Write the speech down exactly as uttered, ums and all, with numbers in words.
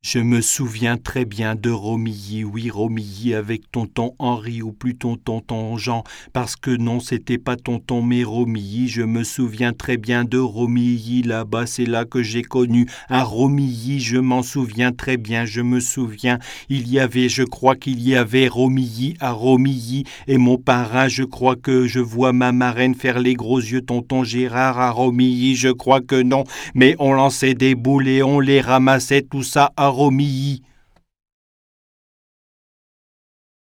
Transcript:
Je me souviens très bien de Romilly, oui Romilly avec tonton Henri ou plutôt tonton Jean, parce que non c'était pas tonton mais Romilly, je me souviens très bien de Romilly, là-bas c'est là que j'ai connu, à Romilly je m'en souviens très bien, je me souviens, il y avait, je crois qu'il y avait Romilly à Romilly, et mon parrain, je crois que je vois ma marraine faire les gros yeux, tonton Gérard à Romilly, je crois que non, mais on lançait des boules et on les ramassait tout ça à Romilly.